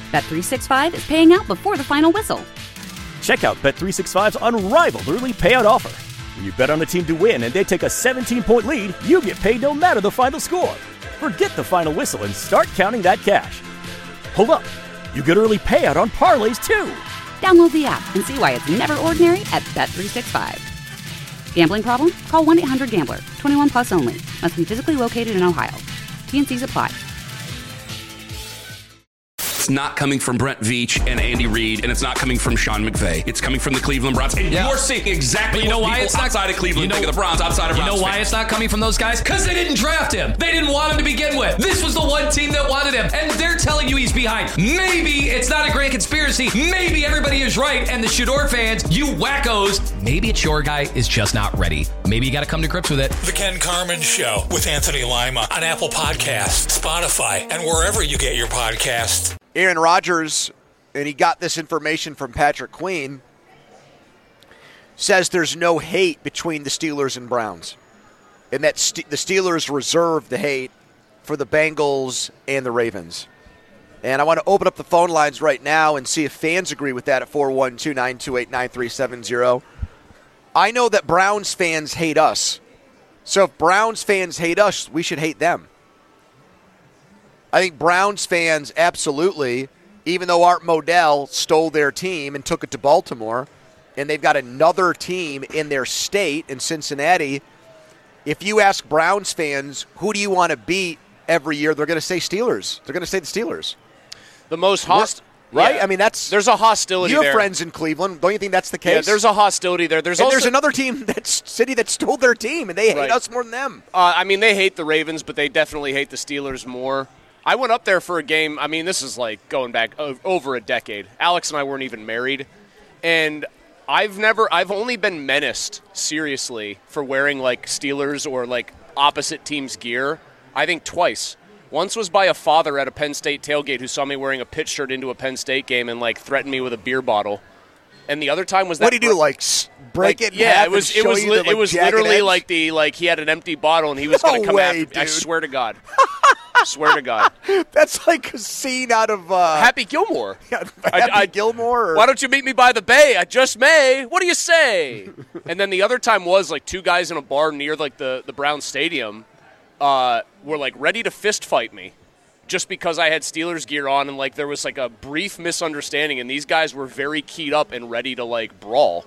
Bet365 is paying out before the final whistle. Check out Bet365's unrivaled early payout offer. When you bet on a team to win and they take a 17-point lead, you get paid no matter the final score. Forget the final whistle and start counting that cash. Hold up. You get early payout on parlays, too. Download the app and see why it's never ordinary at Bet365. Gambling problem? Call 1-800-GAMBLER. 21 plus only. Must be physically located in Ohio. T&Cs apply. It's not coming from Brent Veach and Andy Reid, and it's not coming from Sean McVay. It's coming from the Cleveland Browns. And you're seeing exactly what people outside of Cleveland think of the Browns, outside of Browns. You know why it's not coming from those guys? Because they didn't draft him. They didn't want him to begin with. This was the one team that wanted him, and they're telling you he's behind. Maybe it's not a great conspiracy. Maybe everybody is right, and the Shador fans, you wackos, maybe it's your guy is just not ready. Maybe you got to come to grips with it. The Ken Carman Show with Anthony Lima on Apple Podcasts, Spotify, and wherever you get your podcasts. Aaron Rodgers, and he got this information from Patrick Queen, says there's no hate between the Steelers and Browns, and that the Steelers reserve the hate for the Bengals and the Ravens. And I want to open up the phone lines right now and see if fans agree with that at 412-928-9370. I know that Browns fans hate us. So if Browns fans hate us, we should hate them. I think Browns fans absolutely, even though Art Modell stole their team and took it to Baltimore, and they've got another team in their state in Cincinnati, if you ask Browns fans, who do you want to beat every year, they're going to say Steelers. They're going to say the Steelers. The most hostile. Right? Yeah. I mean, there's a hostility there. You have friends in Cleveland. Don't you think that's the case? Yeah, there's a hostility there. There's another team, city that stole their team, and they hate us more than them. I mean, they hate the Ravens, but they definitely hate the Steelers more. I went up there for a game. I mean, this is like going back over a decade. Alex and I weren't even married. And I've only been menaced, seriously, for wearing like Steelers or like opposite teams' gear, I think twice. Once was by a father at a Penn State tailgate who saw me wearing a Pitt shirt into a Penn State game and like threatened me with a beer bottle. And the other time was that. What did he do? Like break it? In half it was. And show you It was literally edge? like he had an empty bottle and he was going to come after me. I swear to God. Swear to God. That's like a scene out of Happy Gilmore. Happy Gilmore. Why don't you meet me by the bay? I just may. What do you say? And then the other time was like two guys in a bar near like the Brown Stadium were like ready to fist fight me. Just because I had Steelers gear on and like there was like a brief misunderstanding and these guys were very keyed up and ready to like brawl.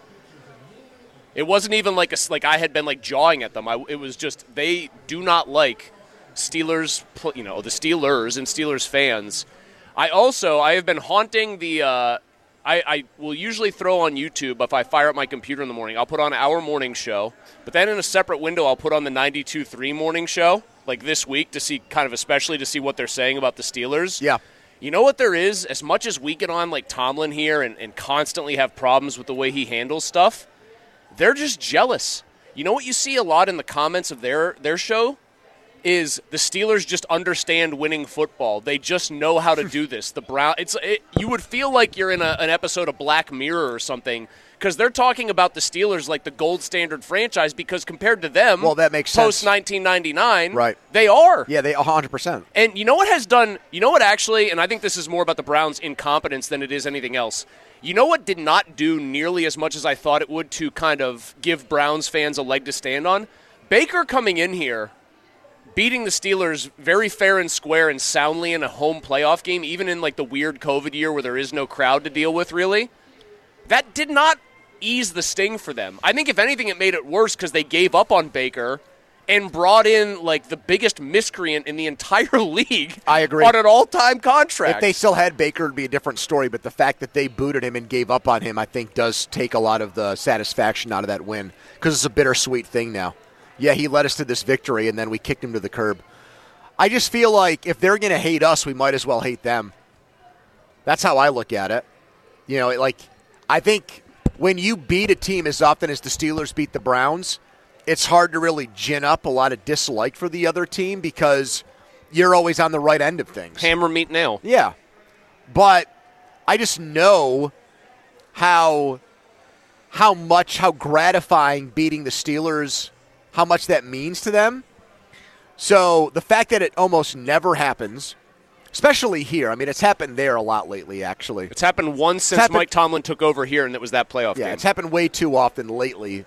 It wasn't even like I had been like jawing at them. It was just they do not like Steelers, the Steelers and Steelers fans. I have been haunting the I will usually throw on YouTube if I fire up my computer in the morning. I'll put on our morning show, but then in a separate window I'll put on the 92.3 morning show. Like this week to see especially to see what they're saying about the Steelers. Yeah. You know what there is? As much as we get on like Tomlin here and constantly have problems with the way he handles stuff, they're just jealous. You know what you see a lot in the comments of their show? Is the Steelers just understand winning football. They just know how to do this. You would feel like you're in an episode of Black Mirror or something because they're talking about the Steelers like the gold standard franchise because compared to them, well, that makes sense. Post-1999, right. They are. Yeah, they 100%. And you know what actually, and I think this is more about the Browns' incompetence than it is anything else. You know what did not do nearly as much as I thought it would to kind of give Browns fans a leg to stand on? Baker coming in here, beating the Steelers very fair and square and soundly in a home playoff game, even in like the weird COVID year where there is no crowd to deal with, really, that did not ease the sting for them. I think if anything, it made it worse because they gave up on Baker and brought in like the biggest miscreant in the entire league. I agree. On an all-time contract. If they still had Baker, it'd be a different story, but the fact that they booted him and gave up on him, I think, does take a lot of the satisfaction out of that win because it's a bittersweet thing now. Yeah, he led us to this victory, and then we kicked him to the curb. I just feel like if they're going to hate us, we might as well hate them. That's how I look at it. You know, I think when you beat a team as often as the Steelers beat the Browns, it's hard to really gin up a lot of dislike for the other team because you're always on the right end of things. Hammer, meet, nail. Yeah. But I just know how gratifying beating the Steelers, how much that means to them. So the fact that it almost never happens, especially here. I mean, it's happened there a lot lately, actually. It's happened once since Mike Tomlin took over here, and it was that playoff game. Yeah, it's happened way too often lately.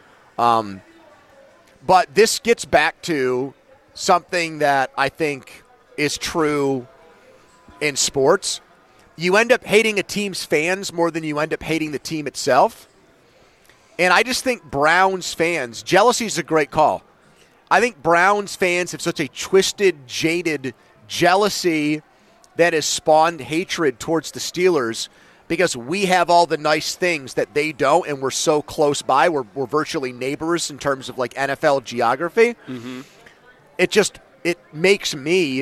But this gets back to something that I think is true in sports. You end up hating a team's fans more than you end up hating the team itself. And I just think Browns fans, jealousy is a great call. I think Browns fans have such a twisted, jaded jealousy that has spawned hatred towards the Steelers because we have all the nice things that they don't, and we're so close by. We're virtually neighbors in terms of like NFL geography. Mm-hmm. It makes me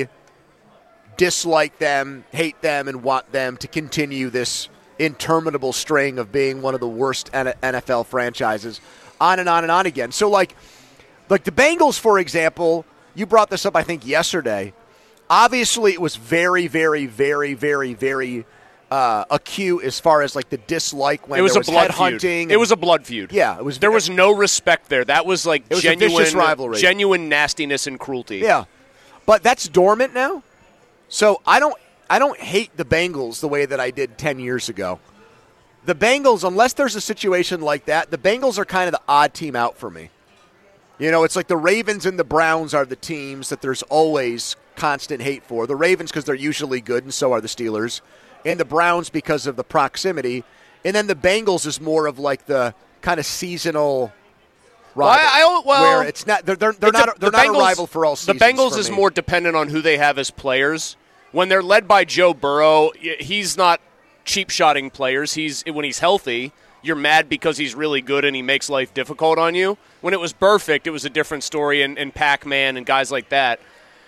dislike them, hate them, and want them to continue this interminable string of being one of the worst NFL franchises on and on and on again. So like the Bengals, for example, you brought this up, I think, yesterday. Obviously, it was very, very, very, very, very acute as far as like the dislike when it was there was a blood headhunting. Feud. It was a blood feud. Yeah, it was. There was no respect there. That was like genuine a vicious rivalry, genuine nastiness and cruelty. Yeah, but that's dormant now. So I don't hate the Bengals the way that I did 10 years ago. The Bengals, unless there's a situation like that, the Bengals are kind of the odd team out for me. You know, it's like the Ravens and the Browns are the teams that there's always constant hate for. The Ravens because they're usually good, and so are the Steelers. And the Browns because of the proximity. And then the Bengals is more of like the kind of seasonal rival. Where it's not they're not a rival for all seasons. The Bengals is more dependent on who they have as players. When they're led by Joe Burrow, he's not cheap-shotting players. When he's healthy, you're mad because he's really good and he makes life difficult on you. When it was perfect, it was a different story, and Pac-Man and guys like that.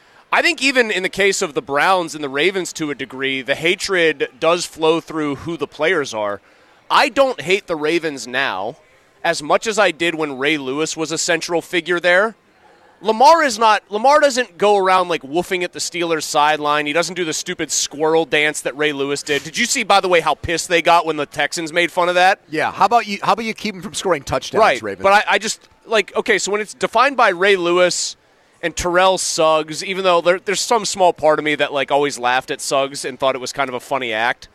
I think even in the case of the Browns and the Ravens to a degree, the hatred does flow through who the players are. I don't hate the Ravens now as much as I did when Ray Lewis was a central figure there. Lamar doesn't go around like woofing at the Steelers sideline. He doesn't do the stupid squirrel dance that Ray Lewis did. Did you see, by the way, how pissed they got when the Texans made fun of that? Yeah. How about you keep him from scoring touchdowns, right. Ravens? But I just like, okay, so when it's defined by Ray Lewis and Terrell Suggs, even though there's some small part of me that like always laughed at Suggs and thought it was kind of a funny act.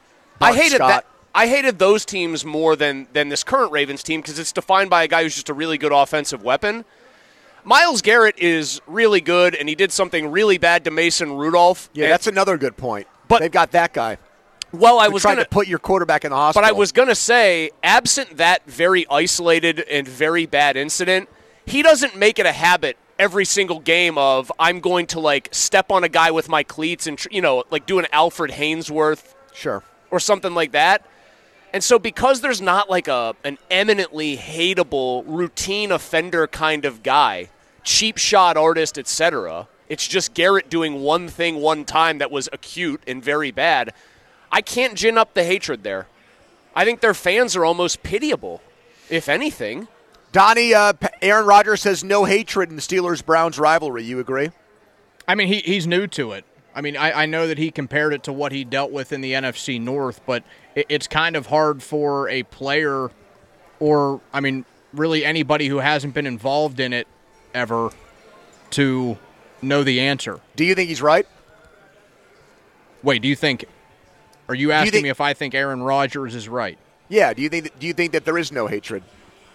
I hated those teams more than this current Ravens team because it's defined by a guy who's just a really good offensive weapon. Myles Garrett is really good, and he did something really bad to Mason Rudolph. Yeah, that's another good point. But they've got that guy. Well, I was trying to put your quarterback in the hospital. But I was going to say, absent that very isolated and very bad incident, he doesn't make it a habit every single game of I'm going to like step on a guy with my cleats and like do an Alfred Hainsworth, sure, or something like that. And so because there's not like an eminently hateable routine offender kind of guy, cheap shot artist, etc., it's just Garrett doing one thing one time that was acute and very bad. I can't gin up the hatred there. I think their fans are almost pitiable, if anything. Donnie, Aaron Rodgers has no hatred in the Steelers-Browns rivalry. You agree? I mean, he's new to it. I mean, I know that he compared it to what he dealt with in the NFC North, but it's kind of hard for a player or, I mean, really anybody who hasn't been involved in it ever to know the answer. Do you think he's right? Wait, are you asking me if I think Aaron Rodgers is right? Yeah, do you think that there is no hatred?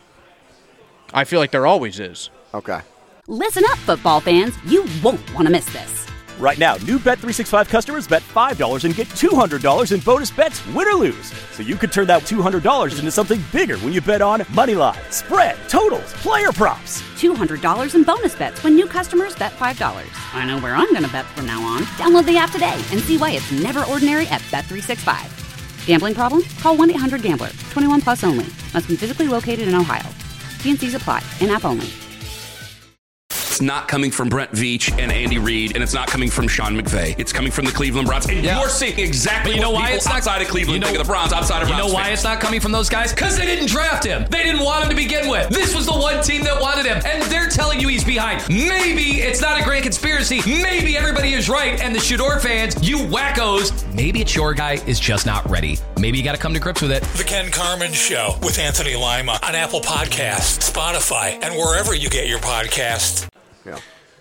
I feel like there always is. Okay. Listen up, football fans. You won't want to miss this. Right now, new Bet365 customers bet $5 and get $200 in bonus bets, win or lose. So you could turn that $200 into something bigger when you bet on money line, spread, totals, player props. $200 in bonus bets when new customers bet $5. I know where I'm going to bet from now on. Download the app today and see why it's never ordinary at Bet365. Gambling problem? Call 1-800-GAMBLER. 21 plus only. Must be physically located in Ohio. T&Cs apply. In-app only. It's not coming from Brent Veach and Andy Reid, and it's not coming from Sean McVay. It's coming from the Cleveland Browns. And you're seeing exactly what people outside of Cleveland think of the Browns, outside of Browns. You know why fans. it's not coming from those guys? Because they didn't draft him. They didn't want him to begin with. This was the one team that wanted him, and they're telling you he's behind. Maybe it's not a grand conspiracy. Maybe everybody is right, and the Shador fans, you wackos, maybe it's your guy is just not ready. Maybe you got to come to grips with it. The Ken Carman Show with Anthony Lima on Apple Podcasts, Spotify, and wherever you get your podcasts. Yeah.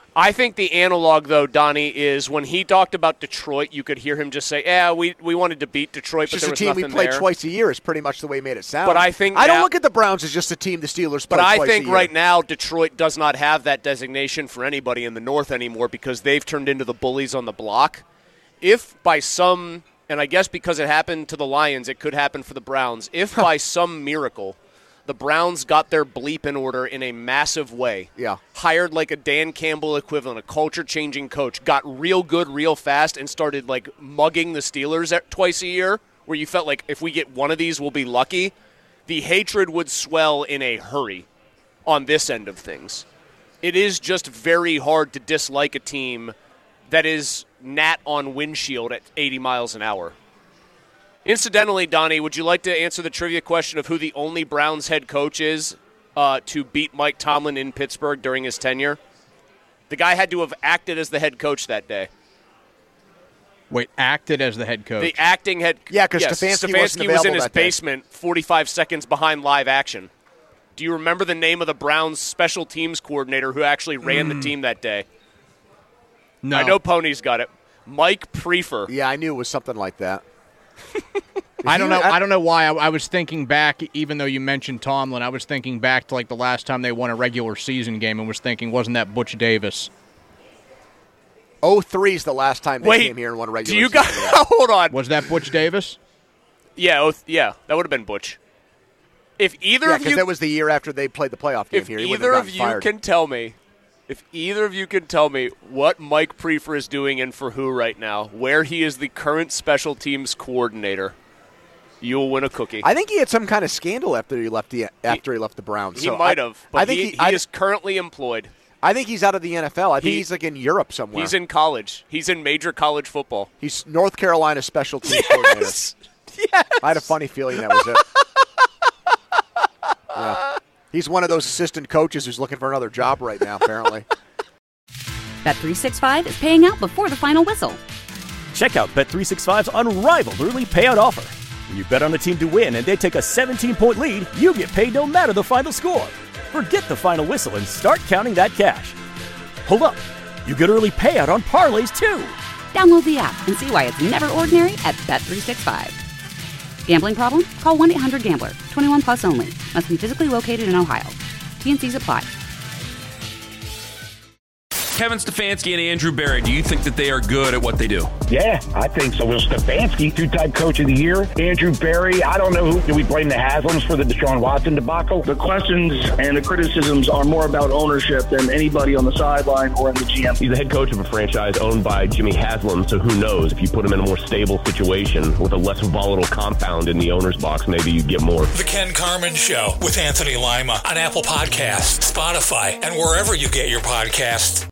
I think the analog, though, Donnie, is when he talked about Detroit, you could hear him just say, "Yeah, we wanted to beat Detroit, but there was nothing there." Just a team we play twice a year is pretty much the way he made it sound. But I think don't look at the Browns as just a team the Steelers play twice a year. But I think right now Detroit does not have that designation for anybody in the North anymore because they've turned into the bullies on the block. If by some, and I guess because it happened to the Lions, it could happen for the Browns. If by some miracle the Browns got their bleep in order in a massive way. Yeah. Hired like a Dan Campbell equivalent, a culture-changing coach, got real good real fast, and started like mugging the Steelers twice a year, where you felt like if we get one of these, we'll be lucky. The hatred would swell in a hurry on this end of things. It is just very hard to dislike a team that is gnat on windshield at 80 miles an hour. Incidentally, Donnie, would you like to answer the trivia question of who the only Browns head coach is to beat Mike Tomlin in Pittsburgh during his tenure? The guy had to have acted as the head coach that day. Wait, acted as the head coach? The acting head coach. Yeah, because Stefanski was in his basement 45 seconds behind live action. Do you remember the name of the Browns special teams coordinator who actually ran the team that day? No. I know Pony's got it. Mike Prefer. Yeah, I knew it was something like that. I don't know. I don't know why. I was thinking back, even though you mentioned Tomlin, I was thinking back to like the last time they won a regular season game and was thinking, wasn't that Butch Davis? 03 is the last time they came here and won a regular season game. Hold on. Was that Butch Davis? Yeah, that would have been Butch. If either of you, that was the year after they played the playoff game here. If either of you can tell me what Mike Prefer is doing in for who right now, where he is the current special teams coordinator, you'll win a cookie. I think he had some kind of scandal after he left the Browns. He might have, but I think he is currently employed. I think he's out of the NFL. I think he's like in Europe somewhere. He's in college. He's in major college football. He's North Carolina special teams coordinator. Yes. I had a funny feeling that was it. Yeah. He's one of those assistant coaches who's looking for another job right now, apparently. Bet365 is paying out before the final whistle. Check out Bet365's unrivaled early payout offer. When you bet on a team to win and they take a 17-point lead, you get paid no matter the final score. Forget the final whistle and start counting that cash. Hold up. You get early payout on parlays, too. Download the app and see why it's never ordinary at Bet365. Gambling problem? Call 1-800-GAMBLER. 21 plus only. Must be physically located in Ohio. T&Cs apply. Kevin Stefanski and Andrew Berry, do you think that they are good at what they do? Yeah, I think so. Well, Stefanski, two-time coach of the year. Andrew Berry, I don't know who. Do we blame the Haslams for the Deshaun Watson debacle? The questions and the criticisms are more about ownership than anybody on the sideline or in the GM. He's the head coach of a franchise owned by Jimmy Haslam, so who knows? If you put him in a more stable situation with a less volatile compound in the owner's box, maybe you'd get more. The Ken Carman Show with Anthony Lima on Apple Podcasts, Spotify, and wherever you get your podcasts.